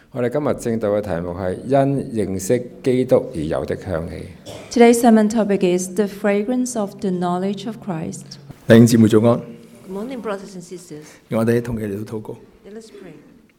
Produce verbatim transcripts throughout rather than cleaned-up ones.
我哋今日正道嘅題目係因認識基督而有的香氣。 Today's sermon topic is the fragrance of the knowledge of Christ. 弟兄姊妹早安， Good morning, brothers and sisters. 讓我哋一同佢嚟到禱告。 Let us pray.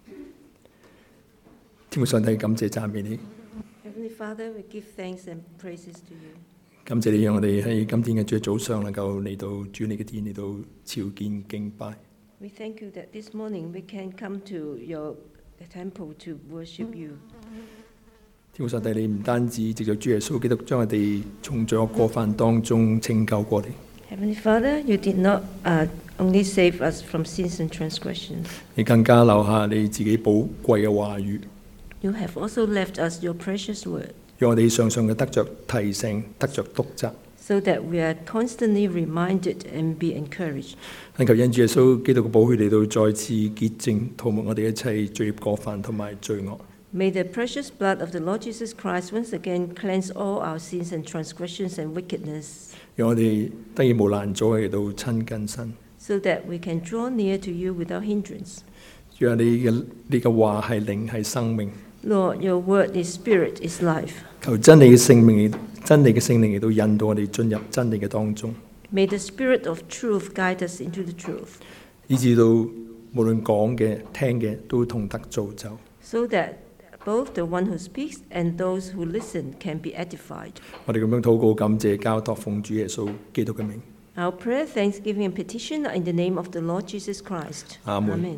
天父上帝，感謝讚美你， Heavenly Father, we give thanks and praises to you. 感謝你讓我哋喺今天嘅主日早上能夠嚟到主你嘅殿嚟到朝見敬拜。 We thank you that this morning we can come to your temple to worship you. 天父上帝，你唔單止藉着主耶穌基督將我哋從罪惡過犯當中拯救過嚟， Heavenly Father, you did not uh, only save us from sins and transgressions. 你更加留下你自己寶貴嘅話語， You have also left us your precious word, 讓我哋常常嘅得着提醒，得着督責。 so that we are constantly reminded and be encouraged. 懇求因主耶穌基督嘅寶血嚟到再次潔淨塗抹我哋一切罪孽過犯同埋罪惡。 May the precious blood of the Lord Jesus Christ once again cleanse all our sins and transgressions and wickedness, 讓我哋得以無難阻嚟到親近神。 so that we can draw near to you without hindrance. 讓你嘅你嘅話係靈係生命， Lord, your word is spirit, is life. 求真理嘅聖命，真理嘅聖靈嚟到引導我哋進入真理嘅當中， May the spirit of truth guide us into the truth, 以至到無論講嘅聽嘅都同得造就。 so that both the one who speaks and those who listen can be edified. 我哋咁樣禱告感謝交託奉主耶穌基督嘅名。 Our prayer, thanksgiving, and petition are in the name of the Lord Jesus Christ. Amen. Amen.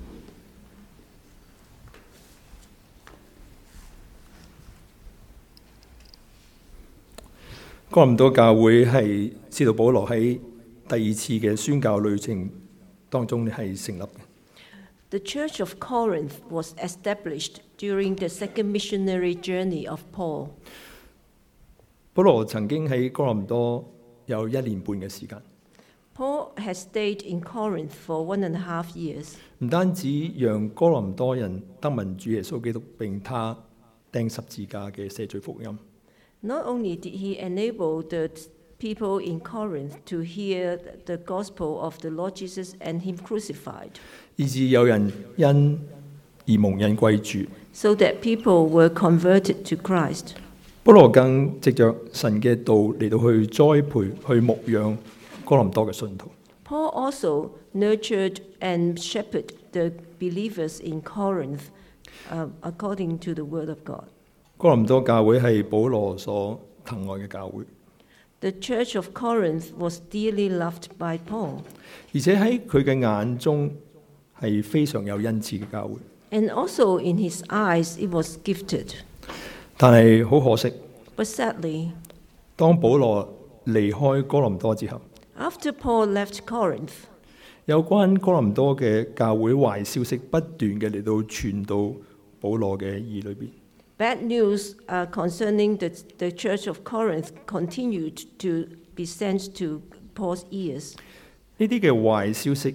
哥林多教會係使徒保羅喺第二次嘅宣教旅程當中係成立嘅。 The Church of Corinth was established during the second missionary journey of Paul. 保羅曾經喺哥林多有一年半嘅時間， Paul has stayed in Corinth for one and a half years. 唔單止讓哥林多人得聞主耶穌基督並他釘十字架嘅赦罪福音， Not only did he enable the people in Corinth to hear the gospel of the Lord Jesus and him crucified, 以致有人因而蒙恩歸主。 so that people were converted to Christ. 保羅更藉着神嘅道嚟到去栽培、去牧養哥林多嘅信徒。 Paul also nurtured and shepherded the believers in Corinth uh, according to the word of God. 哥林多教會係保羅所疼愛嘅教會， The church of Corinth was dearly loved by Paul, 而且喺佢嘅眼中係非常有恩賜嘅教會。 and also in his eyes it was gifted. 但係好可惜， But sadly, 當保羅離開哥林多之後， after Paul left Corinth, 有關哥林多嘅教會壞消息不斷嘅嚟到傳到保羅嘅耳裏邊。 bad news uh, concerning the, the church of Corinth continued to be sent to Paul's ears. 呢啲嘅壞消息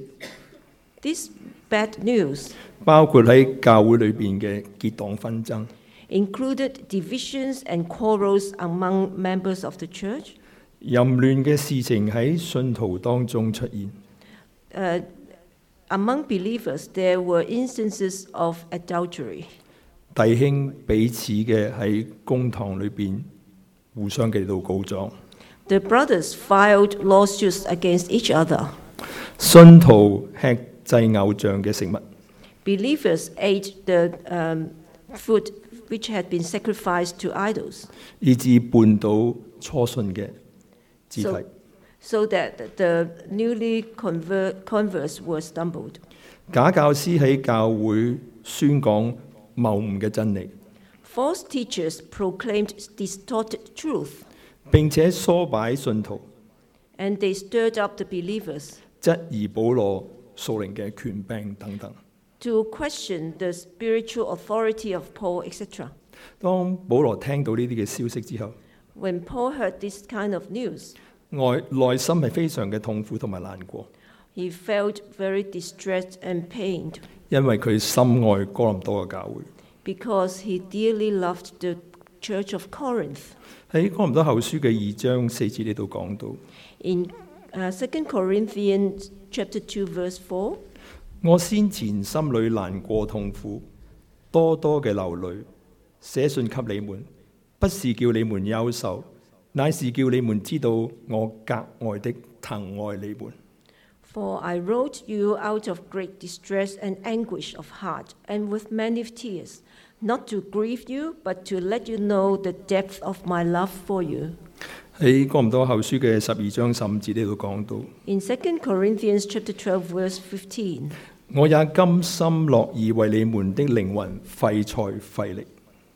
This bad news 包括喺教會裏邊嘅結黨紛爭， included divisions and quarrels among members of the church, 淫亂嘅事情喺信徒當中出現， uh, among believers there were instances of adultery. 弟兄彼此嘅喺公堂裏邊互相嘅嚟到告狀， The brothers filed lawsuits against each other. 信徒吃祭偶像嘅食物， Believers ate the um, food which had been sacrificed to idols, 以致絆倒初信嘅肢體。 so, so that the newly convert, converts were stumbled. 假教師喺教會宣講謬誤嘅真理， False teachers proclaimed distorted truth, 並且唆擺信徒， and they stirred up the believers 質疑保羅屬靈嘅權柄等等。 to question the spiritual authority of Paul, et cetera. 當保羅聽到呢啲嘅消息之後， When Paul heard this kind of news, 內內心係非常嘅痛苦同埋難過， he felt very distressed and pained 因為佢深愛哥林多嘅教會。 because he dearly loved the church of Corinth. 喺哥林多後書嘅二章四節呢度講到， In uh, Second Corinthians chapter two verse four, 我先前心裏難過痛苦， 多多嘅流淚，寫信給你們，不是叫你們憂愁，乃是叫你們知道我格外的疼愛你們。 For I wrote you out of great distress and anguish of heart, and with many tears, not to grieve you, but to let you know the depth of my love for you. 喺哥林多後書嘅十二章十五節呢度講到， In Second Corinthians chapter twelve, verse fifteen, 我也甘心樂意為你們的靈魂費財費力。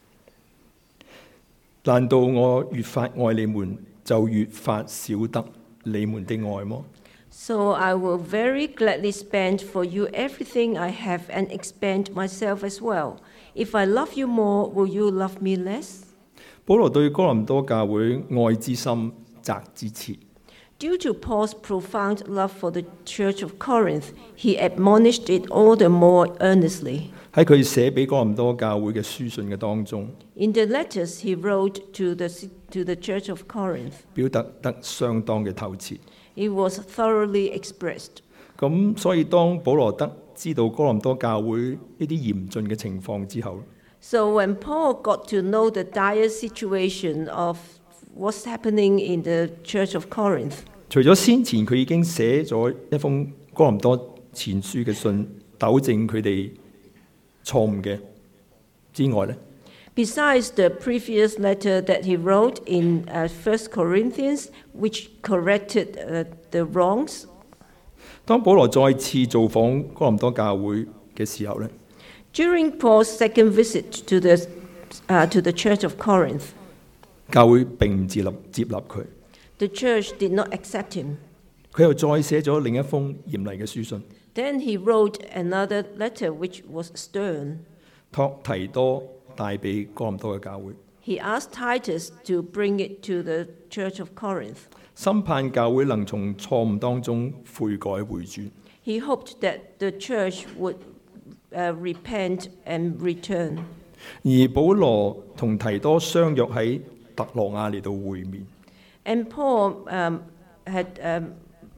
難道我越發愛你們，就越發曉得你們的愛麼？ so I will very gladly spend for you everything I have and expend myself as well. If I love you more, will you love me less? 保羅對哥林多教會愛之深，責之切。 Due to Paul's profound love for the church of Corinth, he admonished it all the more earnestly. 喺佢寫俾哥林多教會嘅書信嘅當中， In the letters he wrote to the, to the church of Corinth, 表達得相當嘅透徹。 it was thoroughly expressed. 咁所以當保羅得知道哥林多教會呢啲嚴峻嘅情況之後， So when Paul got to know the dire situation of what's happening in the church of Corinth, 除咗先前佢已經寫咗一封哥林多前書嘅信，糾正佢哋錯誤嘅之外咧， besides the previous letter that he wrote in uh, First Corinthians, which corrected uh, the wrongs, 當保羅再次造訪哥林多教會嘅時候咧， during Paul's second visit to the, uh, to the church of Corinth, 教會並唔接納接納佢， the church did not accept him. 佢又再寫咗另一封嚴厲嘅書信， Then he wrote another letter which was stern. 託提多帶俾哥林多嘅教會， He asked Titus to bring it to the church of Corinth. 深盼教會能從錯誤當中悔改回轉。 He hoped that the church would uh, repent and return. 而保羅同提多相約喺特羅亞嚟到會面， And Paul um, had, um,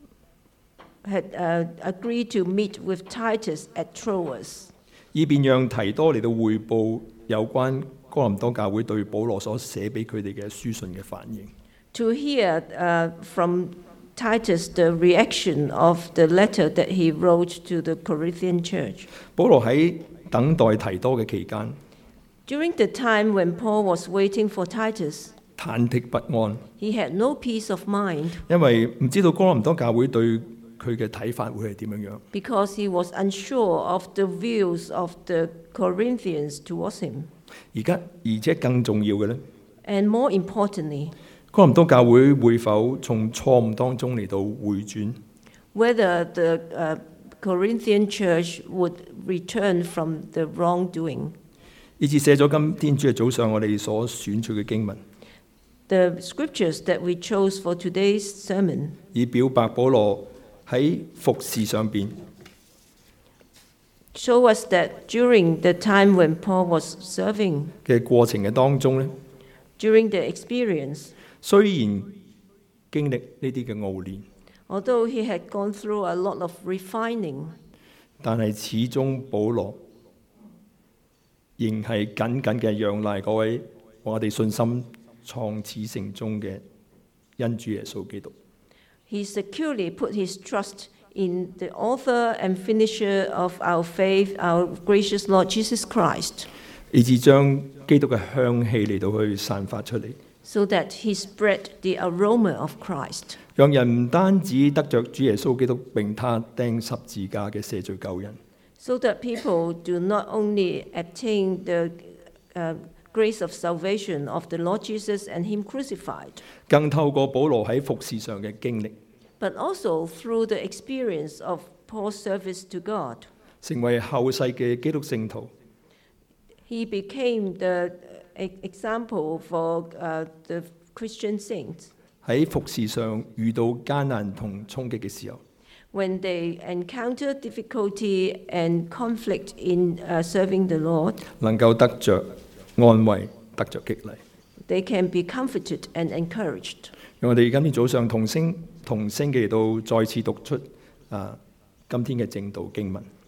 had uh, agreed to meet with Titus at Troas, 以便讓提多嚟到匯報有關哥林多教會對保羅所寫俾佢哋嘅書信嘅反應。 to hear uh, from Titus the reaction of the letter that he wrote to the Corinthian church. 保羅喺等待提多嘅期間， During the time when Paul was waiting for Titus, 忐忑不安， he had no peace of mind 因為唔知道哥林多教會對佢嘅睇法會係點樣樣。 because he was unsure of the views of the Corinthians towards him. 而家而且更重要嘅呢， And more importantly, 哥林多教會會否從錯誤當中嚟到回轉， whether the uh, Corinthian church would return from the wrongdoing. 以致寫咗今天主日早上我哋所選取嘅經文， The scriptures that we chose for today's sermon 以表白保羅喺服侍上邊 show us that during the time when Paul was serving, 嘅過程嘅當中咧， during the experience, 雖然經歷呢啲嘅熬練， although he had gone through a lot of refining, 但係始終保羅仍係緊緊嘅仰賴嗰位我哋信心創始成終嘅恩主耶穌基督。 he securely put his trust in the author and finisher of our faith, our gracious Lord Jesus Christ, 以致將基督嘅香氣嚟到去散發出嚟， so that he spread the aroma of Christ, 讓人唔單止得着主耶穌基督並他釘十字架嘅赦罪救恩， so that people do not only attain the uh, grace of salvation of the Lord Jesus and him crucified, 更透過保羅喺服侍上嘅經歷， but also through the experience of Paul's service to God. 成為後世嘅基督聖徒， He became the uh, example for uh, the Christian saints. 喺服侍上遇到艱難同衝擊嘅時候， When they encounter difficulty and conflict in uh, serving the Lord, 能夠得着安慰，得着激勵。 they can be comforted and encouraged. 讓我哋今天早上同聲同聲嘅嚟到再次讀出啊今天嘅正道經文。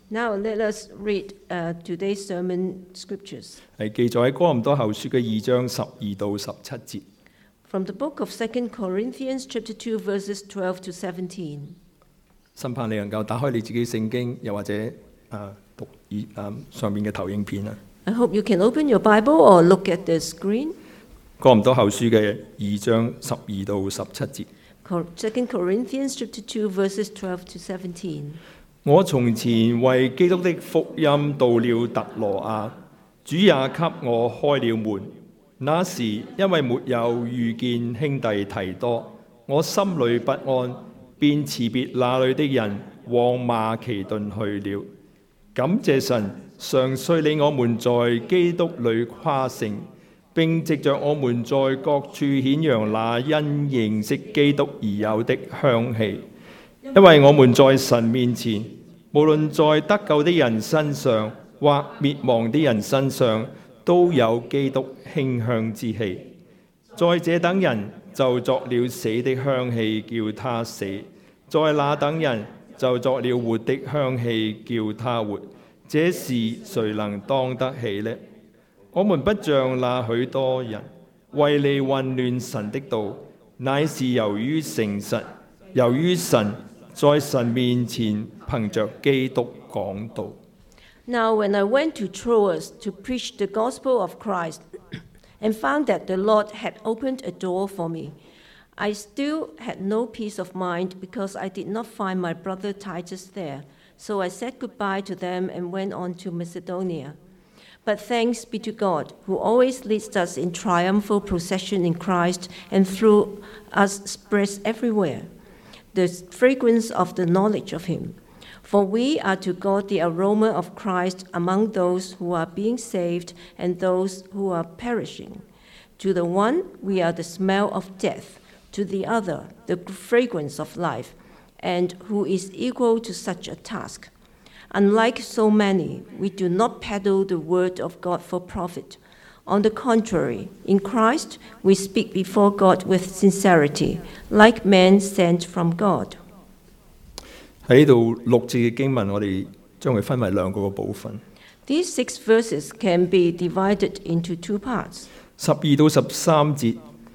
Now let us read uh, today's sermon scriptures 係記載喺哥林多後書嘅二章十二到十七節。 from the book of Second Corinthians chapter two verses twelve to seventeen. 審盼你能夠打開你自己聖經，又或者誒、啊、讀以誒上面嘅投影片啊。 I hope you can open your Bible or look at the screen. 哥林多後書嘅二章十二到十七節。 Cor- Second Corinthians chapter two verses twelve to seventeen. 我從前為基督的福音到了特羅亞，主也給我開了門。那時因為沒有遇見兄弟提多，我心裏不安，便辭別那裏的人，往馬其頓去了。感謝神，常率領我們在基督裏誇勝，並藉着我們在各處顯揚那因認識基督而有的香氣。因為我們在神面前，無論在得救的人身上或滅亡的人身上，都有基督馨香之氣。在這等人就作了死的香氣，叫他死；在那等人就作了活的香氣，叫他活。這事誰能當得起呢？我們不像那許多人，為利混亂神的道，乃是由於誠實，由於神在神面前憑着基督講道。 Now when I went to Troas to preach the gospel of Christ and found that the Lord had opened a door for me, I still had no peace of mind because I did not find my brother Titus there. So I said goodbye to them and went on to Macedonia. But thanks be to God, who always leads us in triumphal procession in Christ and through us spreads everywhere the fragrance of the knowledge of him. For we are to God the aroma of Christ among those who are being saved and those who are perishing. To the one, we are the smell of death, to the other, the fragrance of life, and who is equal to such a task. Unlike so many, we do not peddle the word of God for profit. On the contrary, in Christ, we speak before God with sincerity, like men sent from God. 喺呢度六節嘅經文，我哋將佢分為兩個嘅部分。 These six verses can be divided into two parts. 十二到十三節，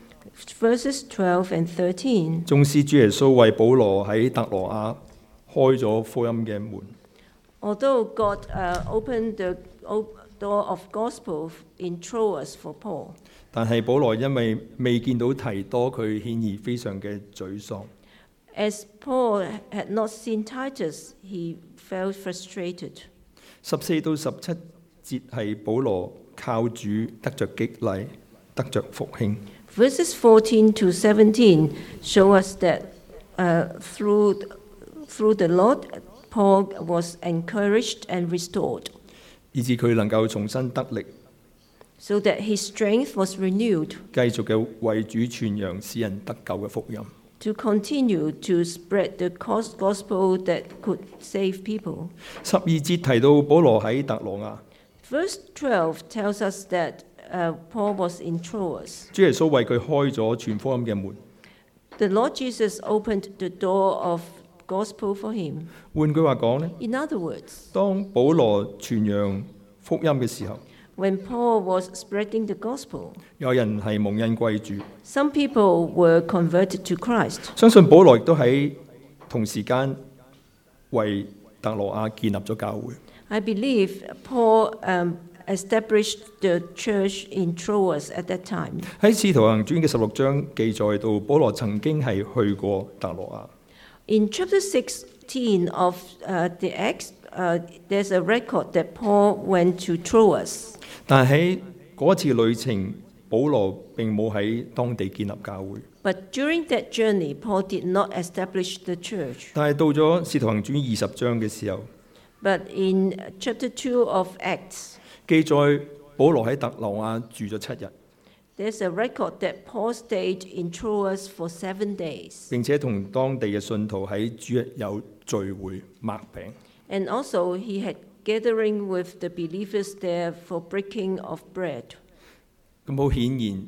Verses twelve and thirteen. 縱使主耶穌為保羅喺特羅亞開咗福音嘅門， Although God uh, opened the o- door of gospel in Troas for Paul, 但係保羅因為未見到提多，佢顯而非常嘅沮喪。 as Paul had not seen Titus, he felt frustrated. 十四到十七節係保羅靠主得着激勵，得着復興。 Verses fourteen to seventeen show us that uh, through, through the Lord, Paul was encouraged and restored, 以致佢能夠重新得力， so that his strength was renewed 繼續嘅為主傳揚使人得救嘅福音。 to continue to spread the cos- gospel that could save people. 十二節提到保羅喺特羅亞， Verse twelve tells us that uh, Paul was in Troas. 主耶穌為佢開咗傳福音嘅門。 The Lord Jesus opened the door of gospel for him. 換句話講呢， In other words, 當保羅傳揚福音嘅時候， when Paul was spreading the gospel, 有人係蒙恩歸主。 some people were converted to Christ. 相信保羅亦都喺同時間為特羅亞建立咗教會。 I believe Paul um, established the church in Troas at that time. 喺《使徒行傳》嘅十六章記載到，保羅曾經係去過特羅亞。 In chapter sixteen of uh, the Acts, uh, there's a record that Paul went to Troas. 但係喺嗰一次旅程，保羅並冇喺當地建立教會。 But during that journey, Paul did not establish the church. 但係到咗《使徒行傳》二十章嘅時候， But in chapter two of Acts, 記載保羅喺特羅亞住咗七日， there's a record that Paul stayed in Troas for seven days. 並且同當地嘅信徒喺主日有聚會擘餅。 And also he had gathering with the believers there for breaking of bread. 咁好顯然，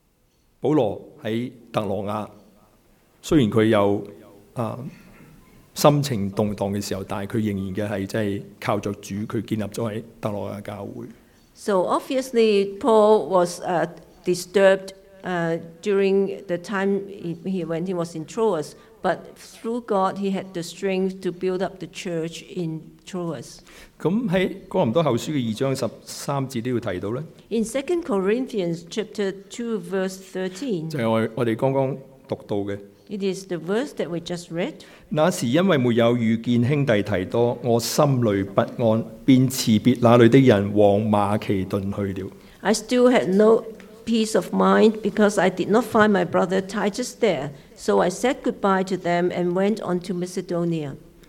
保羅喺特羅亞，雖然佢有啊心情動盪嘅時候，但係佢仍然嘅係即係靠着主，佢建立咗喺特羅亞教會。 So obviously, Paul was uh, disturbed uh, during the time he, he, when he was in Troas, but through God, he had the strength to build up the church in Troas. 咁喺哥林多後書嘅二章十三節都要提到咧， In Second Corinthians chapter two, verse thirteen, 就係我我哋剛剛讀到嘅。 it is the verse that we just read. 那時因為沒有遇見兄弟提多，我心裏不安，便辭別那裏的人往馬其頓去了。 I still had no peace of mind because I did not find my brother Titus there. So I said goodbye to them and went on to Macedonia.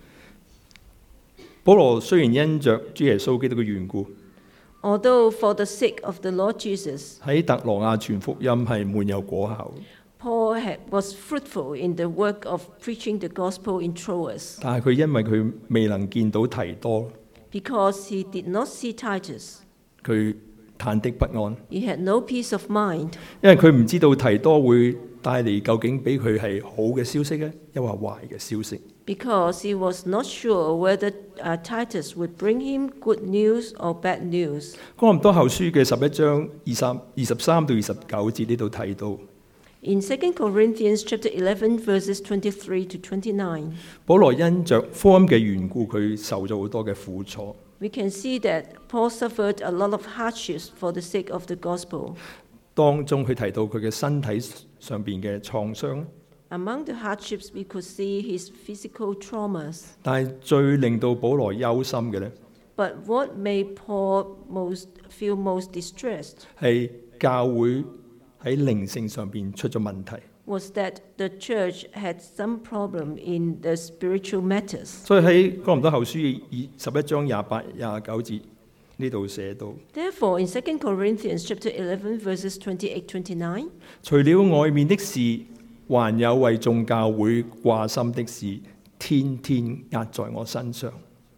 保羅雖然因着主耶穌基督嘅緣故， Although for the sake of the Lord Jesus, 喺特羅亞傳福音係滿有果效， Paul had, was fruitful in the work of preaching the gospel in Troas 但係佢因為佢未能見到提多， because he did not see Titus. 佢忐忑不安， He had no peace of mind 因為佢唔知道提多會帶嚟究竟俾佢係好嘅消息咧，抑或壞嘅消息。 because he was not sure whether uh, Titus would bring him good news or bad news. 哥林多後書嘅十一章二十二十三到二十九節呢度睇到， In Second Corinthians chapter eleven, verses twenty-three to twenty-nine, 保羅因着福音嘅緣故，佢受咗好多嘅苦楚。 we can see that Paul suffered a lot of hardships for the sake of the gospel. 當中佢提到佢嘅身體上邊嘅創傷， Among the hardships, we could see his physical traumas. 但係最令到保羅憂心嘅呢， But what made Paul most feel most distressed 係教會喺靈性上邊出咗問題。 was that the church had some problem in the spiritual matters. 所以喺哥林多後書二十一章廿八廿九節呢度寫到， Therefore, in Second Corinthians chapter eleven, verses twenty-eight to twenty-nine, 除了外面的事，還有為眾教會掛心的事，天天壓在我身上。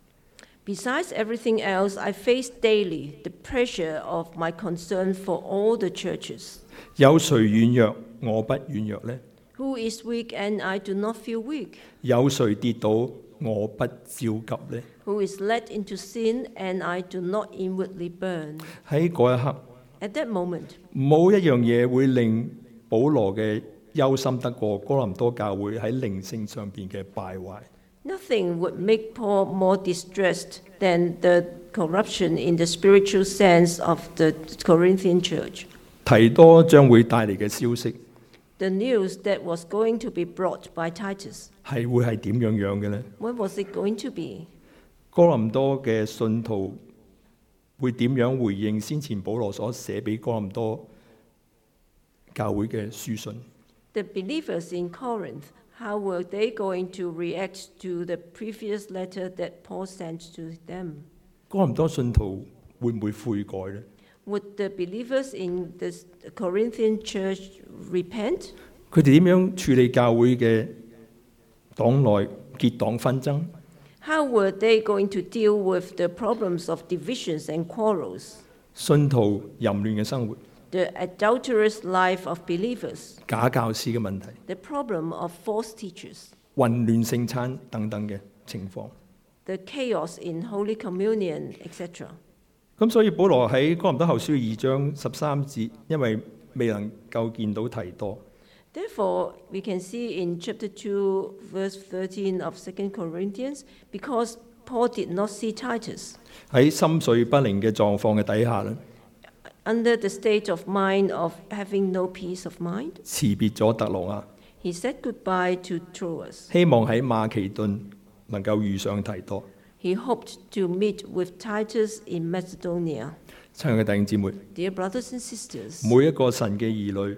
besides everything else, I face daily the pressure of my concern for all the churches. 有誰軟弱，我不軟弱呢？ Who is weak and I do not feel weak? 有誰跌倒，我不焦急呢？ Who is led into sin and I do not inwardly burn? 喺嗰一刻， At that moment, 冇一樣嘢會令保羅嘅憂心得過哥林多教會喺靈性上邊嘅敗壞。 nothing would make Paul more distressed than the corruption in the spiritual sense of the Corinthian church. 提多將會帶嚟嘅消息 The news that was going to be brought by Titus. 係會係點樣樣嘅呢？ What was it going to be? 哥林多嘅信徒會點樣回應先前保羅所寫俾哥林多教會嘅書信？ The believers in Corinth, how were they going to react to the previous letter that Paul sent to them? 哥林多信徒會唔會悔改呢？ Would the believers in the Corinthian church repent? 佢哋點樣處理教會嘅黨內結黨紛爭？ How were they going to deal with the problems of divisions and quarrels? 信徒淫亂嘅生活、 The adulterous life of believers, 假教師嘅問題、 the problem of false teachers, 混亂聖餐等等嘅情況。 the chaos in Holy Communion, et cetera. 咁所以保羅喺哥林多後書二章十三節，因為未能夠見到提多， Therefore, we can see in chapter two, verse thirteen of Second Corinthians, because Paul did not see Titus, 喺心緒不寧嘅狀況嘅底下咧， under the state of mind of having no peace of mind, 辭別咗特羅亞， he said goodbye to Troas. 希望喺馬其頓能夠遇上提多。 He hoped to meet with Titus in Macedonia. 親愛嘅弟兄姊妹， Dear brothers and sisters, 每一個神嘅兒女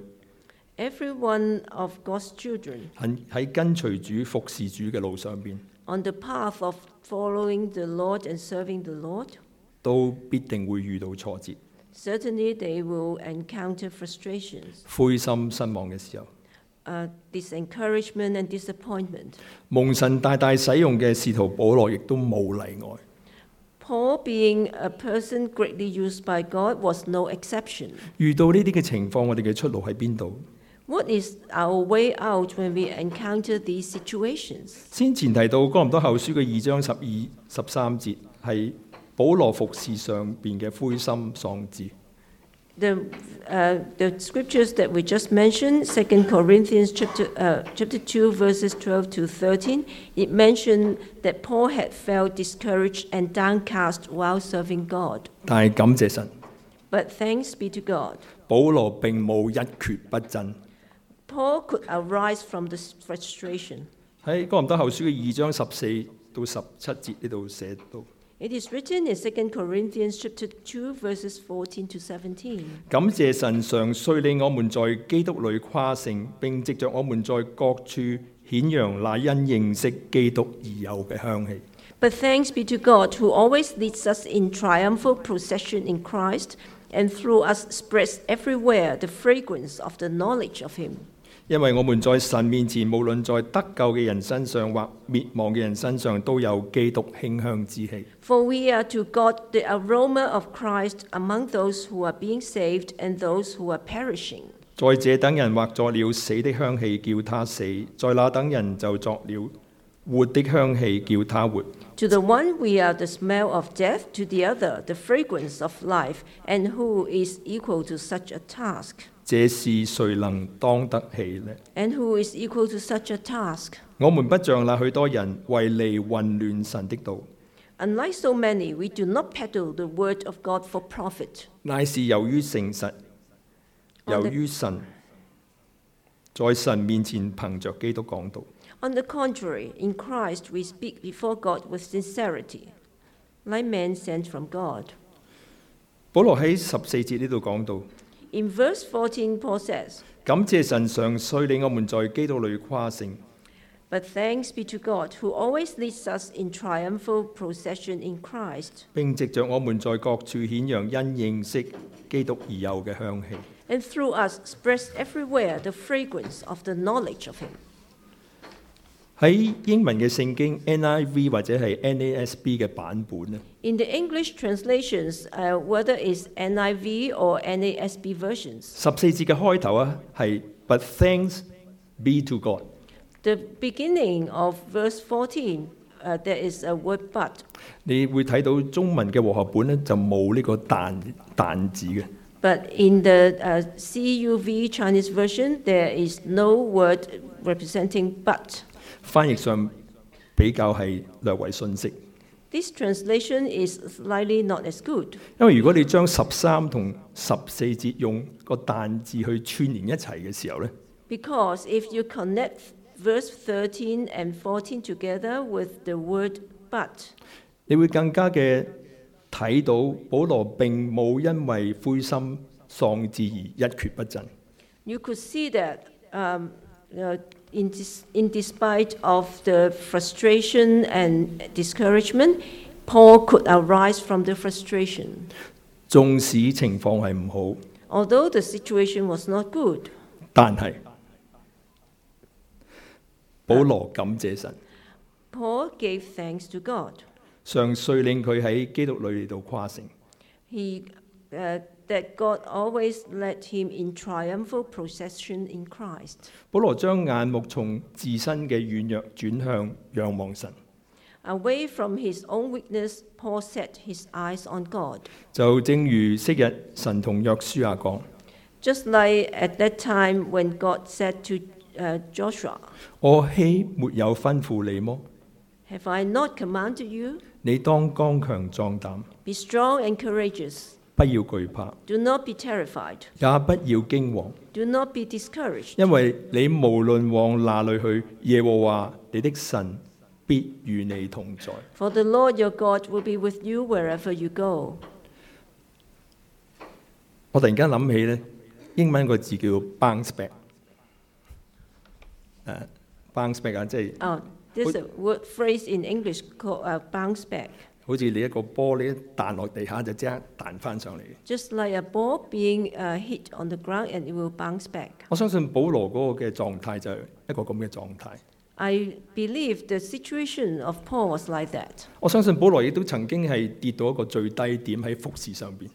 every one of God's children 喺喺跟隨主服侍主嘅路上邊， on the path of following the Lord and serving the Lord, 都必定會遇到挫折、 certainly they will encounter frustrations, 灰心失望嘅時候。 uh, disencouragement and disappointment. 蒙神大大使用嘅使徒保羅亦都冇例外。 Paul, being a person greatly used by God, was no exception. 遇到呢啲嘅情況，我哋嘅出路喺邊度？ What is our way out when we encounter these situations? 先前提到哥林多後書嘅二章十二、十三節係保羅服侍上邊嘅灰心喪志。 The, uh, the scriptures that we just mentioned, Second Corinthians chapter, uh, chapter two, verses twelve to thirteen, it mentioned that Paul had felt discouraged and downcast while serving God. 但係感謝神， But thanks be to God, 保羅並冇一蹶不振。 Paul could arise from this frustration. 喺哥林多後書嘅二章十四到十七節呢度寫到。 It is written in Second Corinthians chapter two, verses fourteen to seventeen. 感謝神常率領我們在基督裏誇勝，並藉着我們在各處顯揚那因認識基督而有嘅香氣。 But thanks be to God, who always leads us in triumphal procession in Christ, and through us spreads everywhere the fragrance of the knowledge of Him. 因為我們在神面前，無論在得救嘅人身上或滅亡嘅人身上，都有基督馨香之氣。 For we are to God the aroma of Christ among those who are being saved and those who are perishing. 在這等人或作了死的香氣，叫他死；在那等人就作了活的香氣，叫他活。 To the one we are the smell of death, to the other the fragrance of life, and who is equal to such a task? 這事誰能當得起呢？ And who is equal to such a task? 我們不像那許多人為利混亂神的道， Unlike so many, we do not peddle the word of God for profit. 乃是由於誠實，由於神，在神面前憑着基督講道。 On the contrary, in Christ we speak before God with sincerity, like men sent from God. 保羅喺十四節呢度講到， In verse fourteen, Paul says, 感謝神常率領我們在基督裏誇勝。 But thanks be to God, who always leads us in triumphal procession in Christ, 並藉着我們在各處顯揚因認識基督而有嘅香氣。 and through us spreads everywhere the fragrance of the knowledge of Him. 喺英文嘅聖經 N I V 或者係 N A S B 嘅版本咧， In the English translations, uh, whether it's N I V or N A S B versions, 十四節嘅開頭啊係 But thanks be to God。 the beginning of verse fourteen, uh, there is a word but. 你會睇到中文嘅和合本咧就冇呢個但但字嘅。 But in the uh, C U V Chinese version, there is no word representing but. 翻譯上比較係略為遜色， This translation is slightly not as good. 因為如果你將十三同十四節用個但字去串連一齊嘅時候咧， Because if you connect verse thirteen and fourteen together with the word but, 你會更加嘅睇到保羅並冇因為灰心喪志而一蹶不振。 you could see that um, uh, in, dis- in despite of the frustration and discouragement, Paul could arise from the frustration. 縱使情況係唔好， Although the situation was not good, 但係保羅感謝神， Paul gave thanks to God. 常率領佢喺基督裏嚟到誇勝。 He, uh, that God always led him in triumphal procession in Christ. 保羅將眼目從自身嘅軟弱轉向仰望神， Away from his own weakness, Paul set his eyes on God. 就正如昔日神同約書亞講： Just like at that time when God said to uh, Joshua, 我豈沒有吩咐你麼？ Have I not commanded you? 你當剛強壯膽， Be strong and courageous. 不要懼怕， Do not be terrified. 也不要驚惶， Do not be discouraged. 因為你無論往哪裏去，耶和華你的神必與你同在。 For the Lord your God will be with you wherever you go. 我突然間諗起咧，英文個字叫 bounce back， 誒、uh, bounce back 啊，即係 Oh, there's a word phrase in English called uh, bounce back. 好似你一個波，你一彈落地下就即刻彈翻上嚟。 Just like a ball being uh, hit on the ground and it will bounce back. 我相信保羅嗰個嘅狀態就係一個咁嘅狀態。 I believe the situation of Paul was like that. 我相信保羅亦都曾經係跌到一個最低點喺服侍上邊。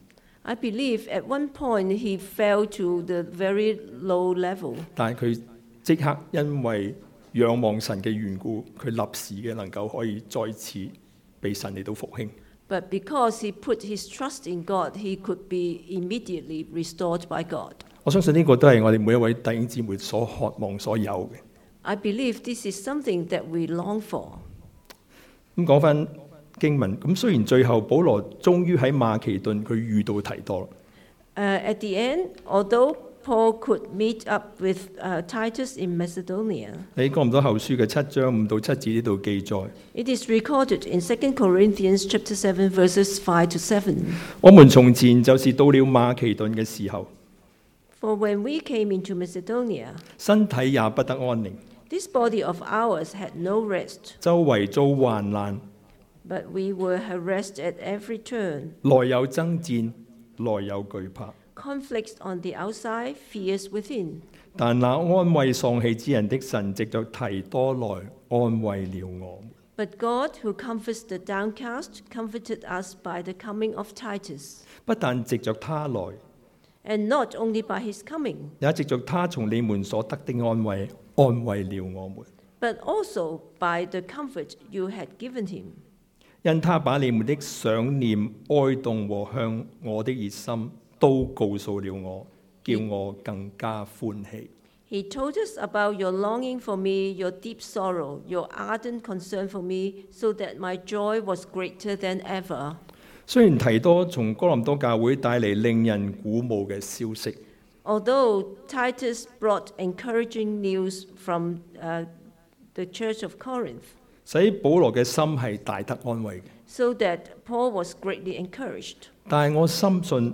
I believe at one point he fell to the very low level. 但係佢即刻因為仰望神嘅緣故，佢立時嘅能夠可以再次被神嚟到復興。 But because he put his trust in God, he could be immediately restored by God. 我相信呢個都係我哋每一位弟兄姊妹所渴望所有嘅。 I believe this is something that we long for. 咁講翻經文，咁雖然最後保羅終於喺馬其頓佢遇到提多啦。 Uh, at the end, although Paul could meet up with uh, Titus in Macedonia, 喺哥林多後書嘅七章五到七節呢度記載， it is recorded in Second Corinthians chapter seven, verses five to seven. 我們從前就是到了馬其頓嘅時候， For when we came into Macedonia, 身體也不得安寧， this body of ours had no rest, 周圍遭患難， but we were harassed at every turn. 內有爭戰，內有懼怕。 Conflicts on the outside, fears within. 但那安慰喪氣之人的神，藉着提多來安慰了我們。 But God, who comforts the downcast, comforted us by the coming of Titus. 不但藉着他來， And not only by his coming, 也藉着他從你們所得的安慰，安慰了我們。 but also by the comfort you had given him. 因他把你們的想念、哀慟和向我的熱心，都告訴了我，叫我更加歡喜。 He told us about your longing for me, your deep sorrow, your ardent concern for me, so that my joy was greater than ever. 雖然提多從哥林多教會帶嚟令人鼓舞嘅消息， Although Titus brought encouraging news from uh, the church of Corinth, 使保羅嘅心係大得安慰嘅。 so that Paul was greatly encouraged. 但係我深信，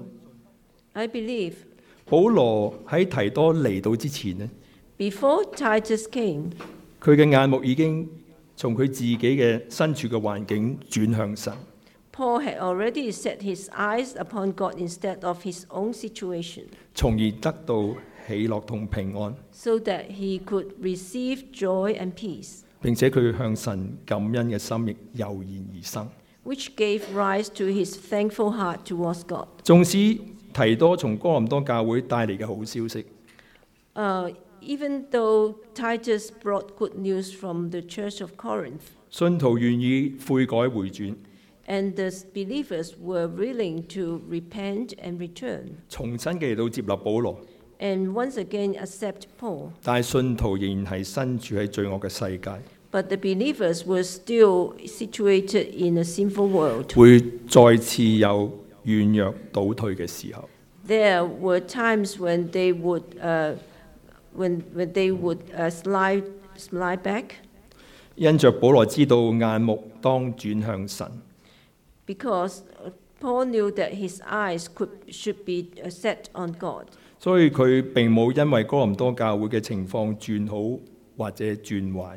I believe 保羅喺提多嚟到之前呢， before Titus came, 佢嘅眼目已經從佢自己嘅身處嘅環境轉向神。 Paul had already set his eyes upon God instead of his own situation, 從而得到喜樂同平安， so that he could receive joy and peace, 並且佢向神感恩嘅心亦油然而生。 which gave rise to his thankful heart towards God. 縱使提多從哥林多教會帶嚟嘅好消息， Uh, even though Titus brought good news from the church of Corinth, 信徒願意悔改回轉， and the believers were willing to repent and return, 重新嘅嚟到接納保羅， and once again accept Paul. 但係信徒仍然係身處喺罪惡嘅世界， But the believers were still situated in a sinful world. 會再次有軟弱倒退嘅時候。 There were times when they would, uh, when, when they would uh, slide, slide back, 因着保羅知道眼目當轉向神， because Paul knew that his eyes could, should be uh, set on God. 所以佢並冇因為哥林多教會嘅情況轉好或者轉壞，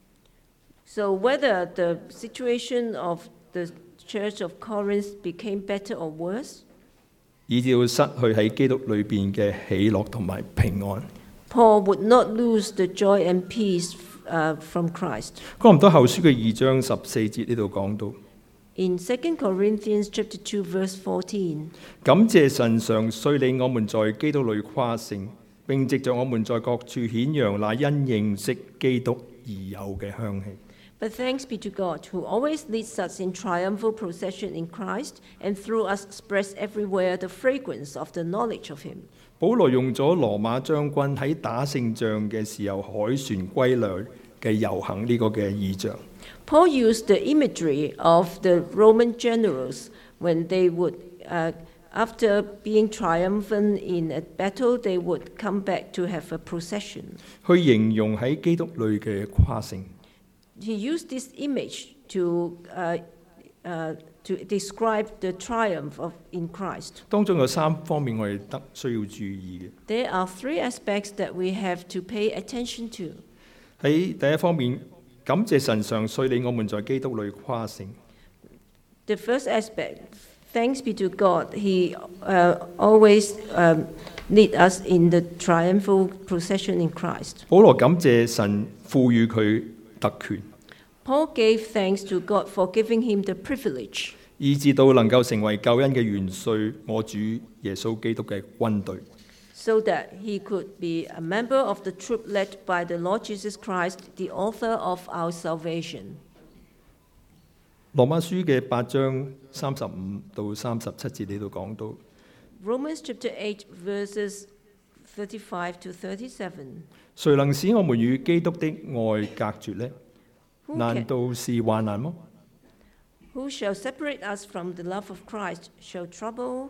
So whether the situation of the church of Corinth became better or worse, 以至到失去喺基督裏邊嘅喜樂同埋平安。 Paul would not lose the joy and peace uh, from Christ. 哥林多後書嘅二章十四節呢度講到， In Second Corinthians chapter two, verse fourteen, 感謝神常率領我們在基督裏誇勝，並藉着我們在各處顯揚那因認識基督而有嘅香氣。 but thanks be to God, who always leads us in triumphal procession in Christ, and through us spreads everywhere the fragrance of the knowledge of Him. 保羅用咗羅馬將軍喺打勝仗嘅時候凱旋歸來嘅遊行呢個嘅意象。 Paul used the imagery of the Roman generals when they would, uh, after being triumphant in a battle, they would come back to have a procession. 去形容喺基督裏嘅誇勝。 He used this image to, uh, uh, to describe the triumph of, in Christ. 當中有三方面我哋得需要注意嘅。 There are three aspects that we have to pay attention to. 喺第一方面，感謝神常率領我們在基督裏誇勝。 The first aspect, thanks be to God, He uh, always um, lead us in the triumphal procession in Christ. 保羅感謝神賦予佢特權， Paul gave thanks to God for giving him the privilege, 以至到能夠成為救恩嘅元帥，我主耶穌基督嘅軍隊。 so that he could be a member of the troop led by the Lord Jesus Christ, the author of our salvation. 羅馬書嘅八章三十五到三十七節呢度講到， Romans chapter eight, verses thirty-five to thirty-seven. 誰能使我們與基督的愛隔絕呢？ Who 難 can- 道是患難麼？ Who shall separate us from the love of Christ? Shall trouble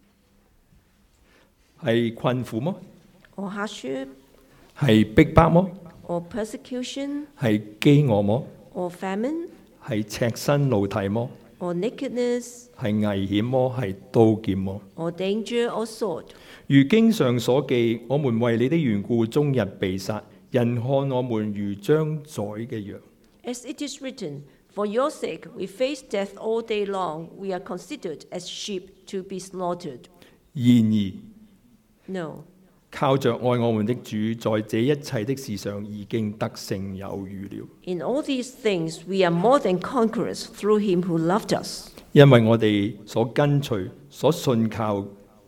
係困苦麼？ or hardship 係逼迫麼？ or persecution 係飢餓麼？ or famine 係赤身露體麼？ or nakedness 係危險麼？係刀劍麼？ or danger or sword? 如經上所記，我們為你的緣故終日被殺，人看我們如將宰嘅羊。 As it is written, for your sake we face death all day long. We are considered as sheep to be slaughtered. 然而 No. 靠着愛我們的主，在這一切的事上已經得勝有餘了。 In all these things we are more than conquerors through him who loved us. 因為我哋所跟隨、所信靠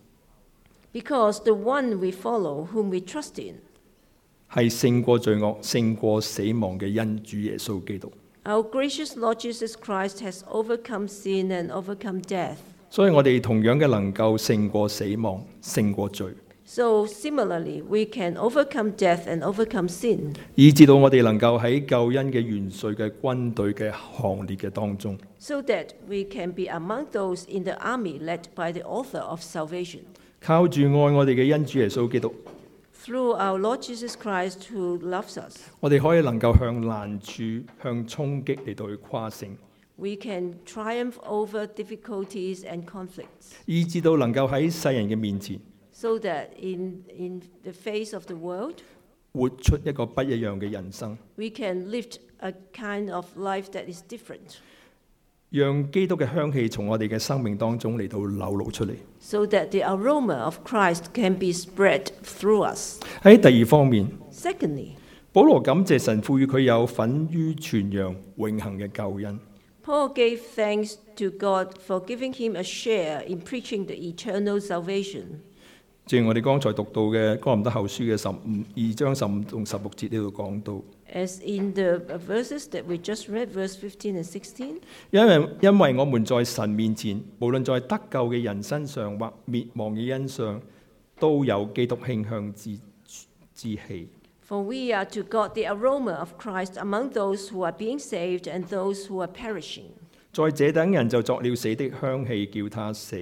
Because the one we follow, whom we trust in, 係勝過罪惡、勝過死亡嘅恩主耶穌基督。 our gracious Lord Jesus Christ has overcome sin and overcome death. 所以我哋同樣嘅能夠勝過死亡、勝過罪， So similarly, we can overcome death and overcome sin, 以至到我哋能夠喺救恩嘅元帥嘅軍隊嘅行列嘅當中。 so that we can be among those in the army led by the author of salvation. 靠住愛我哋嘅恩主耶穌基督， Through our Lord Jesus Christ who loves us, 我哋可以能夠向難處、向衝擊嚟到去誇勝， we can triumph over difficulties and conflicts, 以至到能夠喺世人嘅面前 so that in, in the face of the world, 活出一個不一樣嘅人生， we can live a kind of life that is different, 讓基督嘅香氣從我哋嘅生命當中嚟到流露出嚟。 so that the aroma of Christ can be spread through us. 喺第二方面， Secondly, 保羅感謝神賦予佢有份於傳揚永恆嘅救恩。 Paul gave thanks to God for giving him a share in preaching the eternal salvation. 正如我哋剛才讀到嘅哥林多後書嘅十五二章十五同十六節呢度講到， As in the verses that we just read, verse fifteen and sixteen, 因為因為我們在神面前，無論在得救嘅人身上或滅亡嘅人上，都有基督馨香之之氣。 for we are to God the aroma of Christ among those who are being saved and those who are perishing. 在這等人就作了死的香氣，叫他死；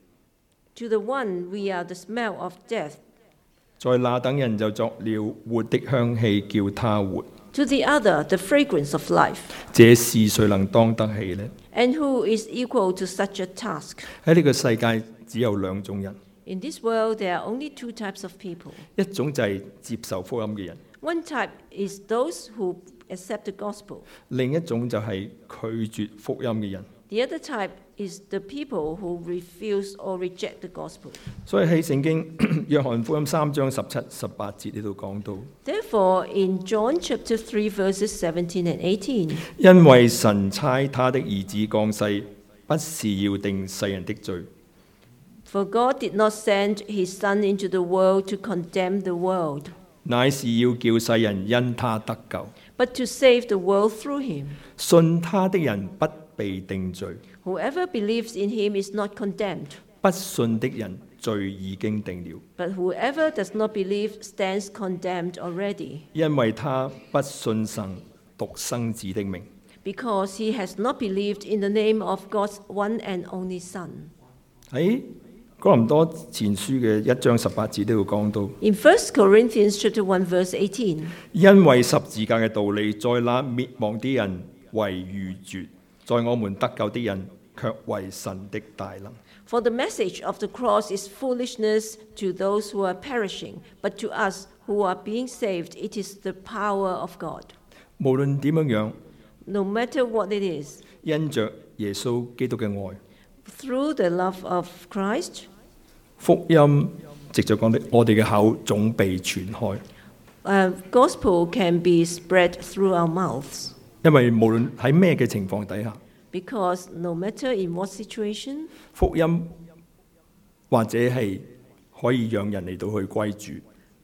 To the one we are the smell of death, 在那等人就作了活的香氣，叫他活。 to the other the fragrance of life. 這事誰能當得起呢？ And who is equal to such a task? 喺呢個世界只有兩種人， In this world there are only two types of people. 一種就係接受福音嘅人， One type is those who accept the gospel. 另一種就係拒絕福音嘅人。 The other type is the people who refuse or reject the gospel. 所以喺聖經約翰福音三章十七、十八節呢度講到， Therefore, in John chapter three, verses seventeen and eighteen, 因為神差他的兒子降世，不是要定世人的罪， for God did not send his Son into the world to condemn the world, 乃是要叫世人因他得救。 but to save the world through him. 信他的人不被定罪， Whoever believes in him is not condemned, 不信的人罪已經定了， but whoever does not believe stands condemned already, 因為他不信神獨生子的名。 because he has not believed in the name of God's one and only Son. 喺哥林多前書嘅一章十八節呢度講到， In First Corinthians chapter one, verse eighteen, 因為十字架嘅道理，在那滅亡的人為愚拙，在我們得救的人卻為神的大能。 for the message of the cross is foolishness to those who are perishing, but to us who are being saved, it is the power of God. 無論點樣樣， No matter what it is, 因着耶穌基督嘅愛， through the love of Christ, 福音藉着講的，我哋嘅口總被傳開。 uh, gospel can be spread through our mouths. 因為無論喺咩嘅情況底下， Because no matter in what situation, 福音或者係可以讓人嚟到去歸主，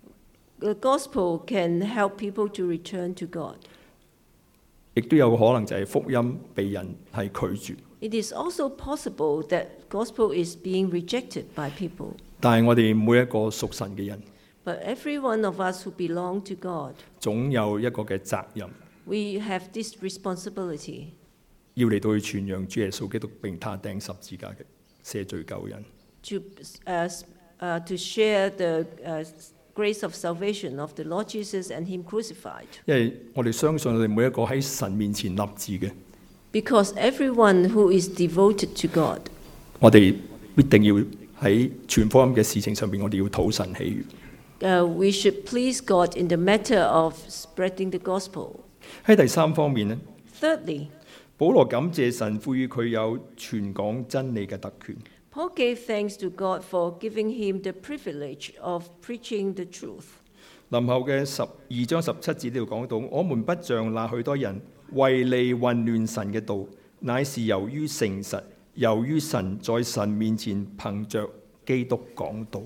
the gospel can help people to return to God. 亦都有可能就係福音被人係拒絕。 It is also possible that gospel is being rejected by people. 但係我哋每一個屬神嘅人， But every one of us who belong to God, 總有一個嘅責任， we have this responsibility 要嚟到去傳揚主耶穌基督並他釘十字架嘅赦罪救恩。 to, uh, uh, to share the uh, grace of salvation of the Lord Jesus and Him crucified. 因為我哋相信我哋每一個喺神面前立志嘅， Because everyone who is devoted to God, 我哋必定要喺傳福音嘅事情上邊，我哋要討神喜悅。 uh, we should please God in the matter of spreading the gospel. 喺第三方面呢， Thirdly, 保羅感謝神賦予佢有傳講真理嘅特權。 Paul gave thanks to God for giving him the privilege of preaching the truth. 林後嘅十二章十七節呢度講到，我們不像那許多人為利混亂神嘅道，乃是由於誠實，由於神在神面前憑着基督講道。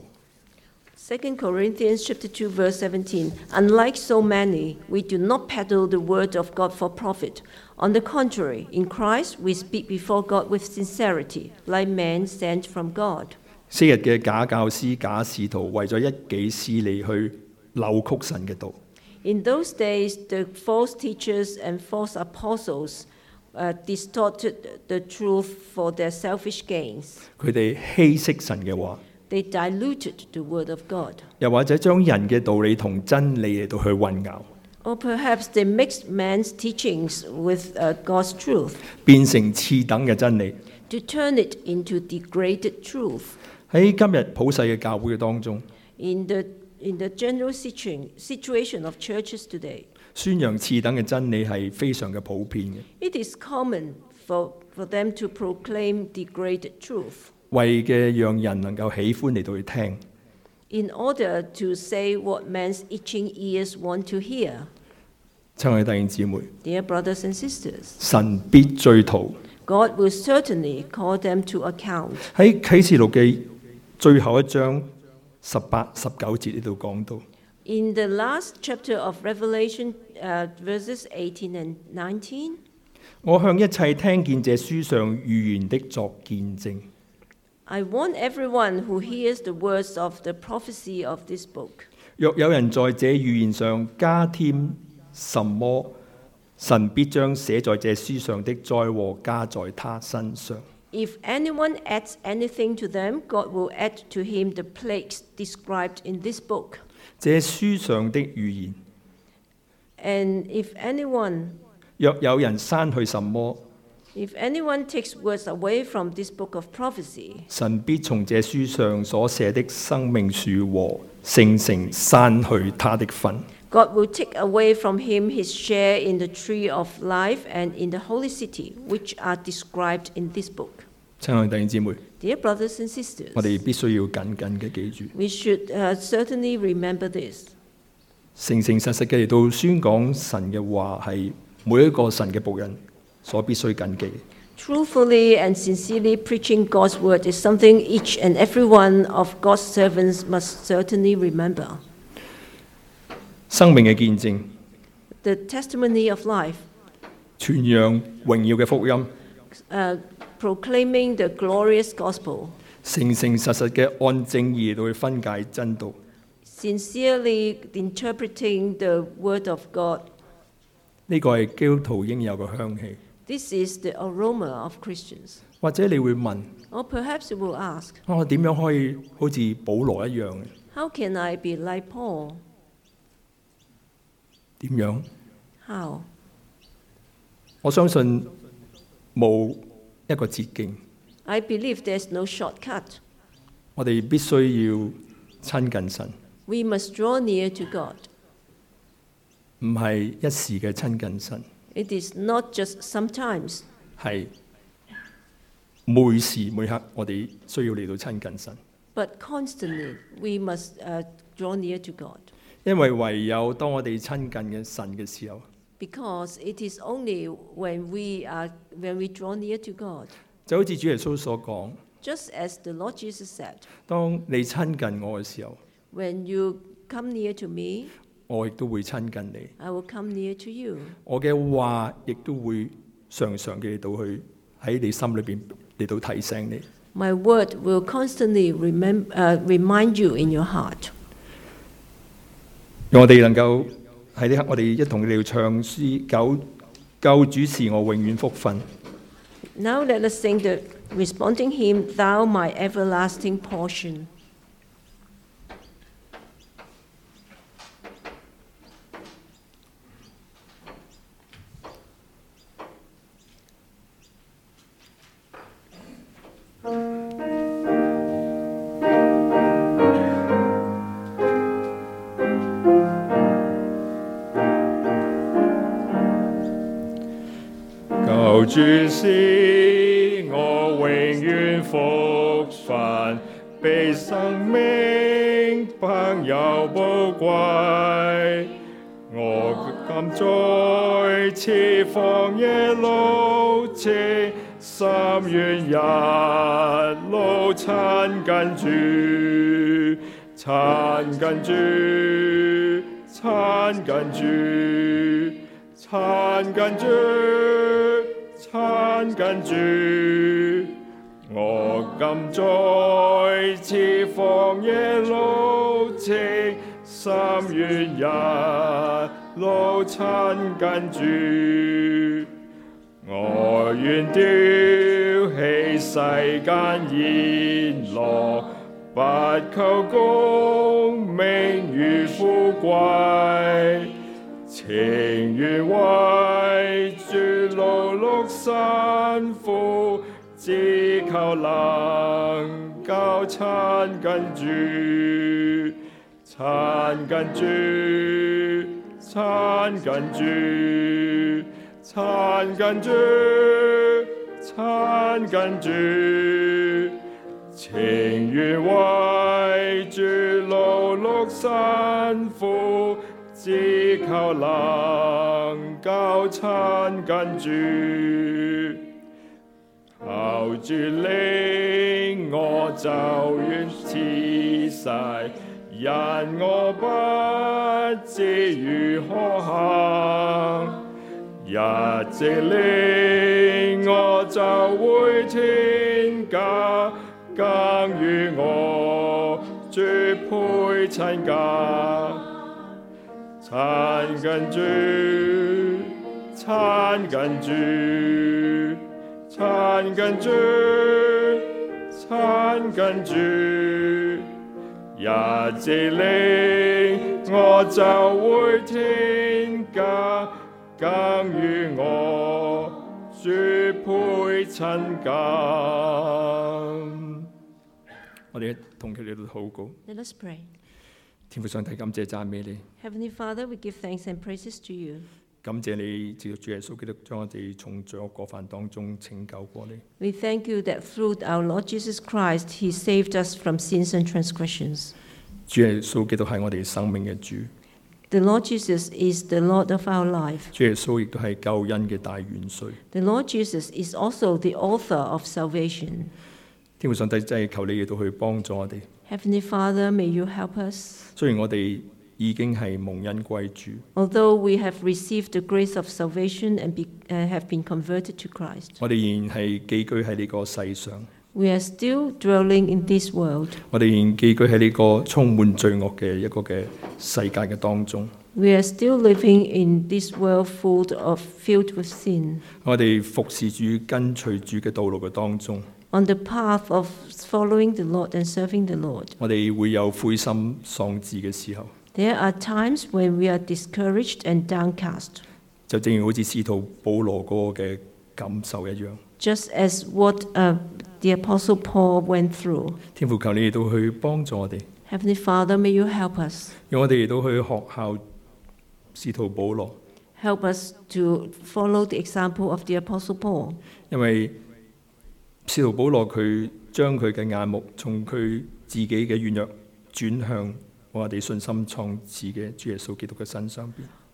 Second Corinthians chapter two verse seventeen. Unlike so many, we do not peddle the word of God for profit. On the contrary, in Christ we speak before God with sincerity, like men sent from God. 昔日嘅假教師、假使徒為咗一己私利去扭曲神嘅道， In those days, the false teachers and false apostles uh, distorted the truth for their selfish gains. 佢哋稀釋神嘅話， They diluted the word of God. 又或者將人嘅道理同真理嚟到去混淆， Or perhaps they mixed man's teachings with uh, God's truth 變成次等嘅真理。 to turn it into degraded truth. 喺今日普世嘅教會嘅當中， In the, in the general situ- situation of churches today, 宣揚次等嘅真理係非常嘅普遍嘅， it is common for, for them to proclaim degraded truth 為嘅讓人能夠喜歡嚟到去聽。 in order to say what man's itching ears want to hear. 親愛的弟兄姊妹， Dear brothers and sisters, 神必追討。 God will certainly call them to account. 喺啟示錄嘅最後一章十八、十九節呢度講到， In the last chapter of Revelation, uh, verses eighteen and nineteen, 我向一切聽見這書上預言的作見證。 I want everyone who hears the words of the prophecy of this book. 若有人在這預言上加添什麼，神必將寫在這書上的災禍加在他身上。 If anyone adds anything to them, God will add to him the plagues described in this book. 這書上的預言， And if anyone, 若有人刪去什麼， if anyone takes words away from this book of prophecy, 神必從這書上所寫的生命樹和聖城刪去他的份。 God will take away from him his share in the tree of life and in the holy city, which are described in this book. 親愛的弟兄姊妹， Dear brothers and sisters, 我哋必須要緊緊嘅記住， we should uh, certainly remember this. 誠誠實實嘅嚟到宣講神嘅話，係每一個神嘅僕人所必須謹記嘅。 Truthfully and sincerely preaching God's word is something each and every one of God's servants must certainly remember. 生命嘅見證， The testimony of life, 傳揚榮耀嘅福音， uh, proclaiming the glorious gospel, 誠誠實實嘅按正義嚟到去分解真道， sincerely interpreting the word of God. 呢個係基督徒應有嘅香氣。 This is the aroma of Christians. 或者你會問： Or perhaps you will ask, 啊我點樣可以好似保羅一樣？ how can I be like Paul? 點樣？ How? 我相信冇一個捷徑， I believe there's no shortcut. 我哋必須要親近神， We must draw near to God. 唔係一時嘅親近神， It is not just sometimes. 係每時每刻我哋需要嚟到親近神。 But constantly, we must uh, draw near to God. 因為唯有當我哋親近嘅神嘅時候， Because it is only when we are when we draw near to God, 就好似主耶穌所講， just as the Lord Jesus said, 當你親近我嘅時候， when you come near to me, 我亦都會親近你。 I will come near to you. 我嘅話亦都會常常嘅到去喺你心裏邊嚟到提醒你。 My word will constantly remem- uh, remind you in your heart. 讓我哋能夠喺呢刻，我哋一同嚟唱詩，救救主是我永遠福分。 Now let us sing the responding hymn, Thou my everlasting portion. 救主是我永遠福分，比生命朋友寶貴。我今在此荒野路程，心願一路親近主，親近主，親近主。親近主，親近主，我今在此荒野路程，心願一路親近主。我願丟棄世間宴樂，不求功名與富貴。情願為主勞碌辛苦，只求能夠親近主，親近主，親近主，親近主，親近主。情願為主勞碌辛苦，只求能夠親近主，求主領我走遠此世，因我不知如何行，一直領我走回天家，更與我主配親近。親近主，親近主，親近主，親近主，一直領我走回天家，更與我主配親近。我哋一同佢哋度禱告。 Let us pray. 天父上帝，感謝讚美你， Heavenly Father, we give thanks and praises to you. 感謝你藉着主耶穌基督將我哋從罪惡過犯當中拯救過嚟。 We thank you that through our Lord Jesus Christ, He saved us from sins and transgressions. 主耶穌基督係我哋生命嘅主， The Lord Jesus is the Lord of our life. 主耶穌亦都係救恩嘅大元帥。 The Lord Jesus is also the author of salvation. 天父上帝真係求你亦都去幫助我哋。 Heavenly Father, may you help us. 雖然我哋已經係蒙恩歸主， Although we have received the grace of salvation and be, uh, have been converted to Christ, 我哋仍然係寄居喺呢個世上， we are still dwelling in this world. 我哋仍然寄居喺呢個充滿罪惡嘅一個嘅世界嘅當中。 We are still living in this world full of, filled with sin. 我哋服侍主、跟隨主嘅道路嘅當中， On the path of following the Lord and serving the Lord, 我哋會有灰心喪志嘅時候。 there are times when we are discouraged and downcast, 就正如好似使徒保羅嗰個嘅感受一樣。 just as what uh, the Apostle Paul went through. 天父求你亦都去幫助我哋， Heavenly Father, may you help us. 讓我哋亦都去學效使徒保羅， Help us to follow the example of the Apostle Paul. 因為使徒保羅佢將佢嘅眼目從佢自己嘅軟弱轉向我哋信心創始嘅主耶穌基督嘅身上邊。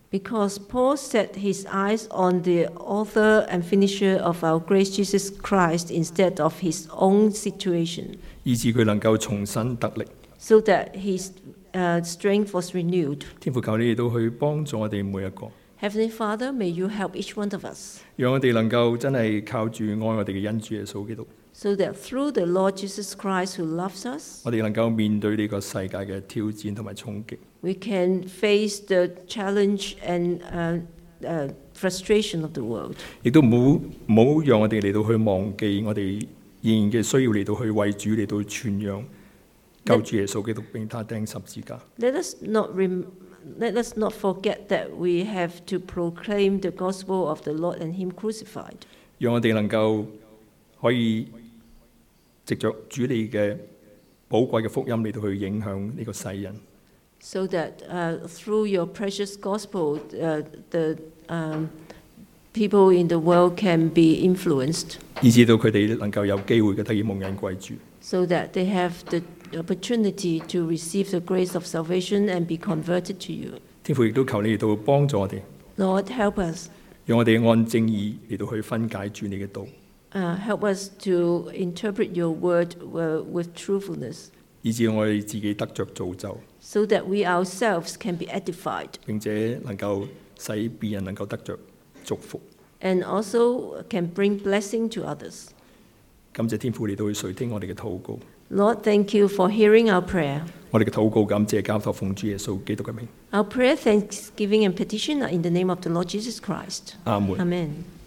Because Paul set his eyes on the author and finisher of our grace, Jesus Christ, instead of his own situation, 以致佢能夠重新得力。 so that his uh, strength was renewed. 天父求你嚟到去幫助我哋每一個， Heavenly Father, may you help each one of us, 讓我哋能夠真係靠住愛我哋嘅恩主耶穌基督， so that through the Lord Jesus Christ who loves us, 我哋能夠面對呢個世界嘅挑戰同埋衝擊， we can face the challenge and uh, uh, frustration of the world. 亦都唔好唔好讓我哋嚟到去忘記我哋仍然嘅需要嚟到去為主嚟到傳揚救主耶穌基督並他釘十字架。 Let us not rem- let us not forget that we have to proclaim the gospel of the Lord and Him crucified. 讓我哋能夠可以藉着主你嘅寶貴嘅福音嚟到去影響呢個世人， So that uh, through your precious gospel, uh, the um, people in the world can be influenced, 以致到佢哋能夠有機會嘅得以蒙恩歸主。 so that they have the opportunity to receive the grace of salvation and be converted to you. 天父亦都求你嚟到幫助我哋， Lord, help us. 讓我哋按正義嚟到去分解主你嘅道， Uh, help us to interpret your word uh, with truthfulness, 以致我哋自己得着造就， so that we ourselves can be edified 並且能夠使別人能夠得着祝福。 and also can bring blessing to others. 感謝天父嚟到去垂聽我哋嘅禱告， Lord, thank you for hearing our prayer. 我哋嘅禱告感謝交託奉主耶穌基督嘅名， Our prayer, thanksgiving, and petition are in the name of the Lord Jesus Christ. 阿門。 Amen.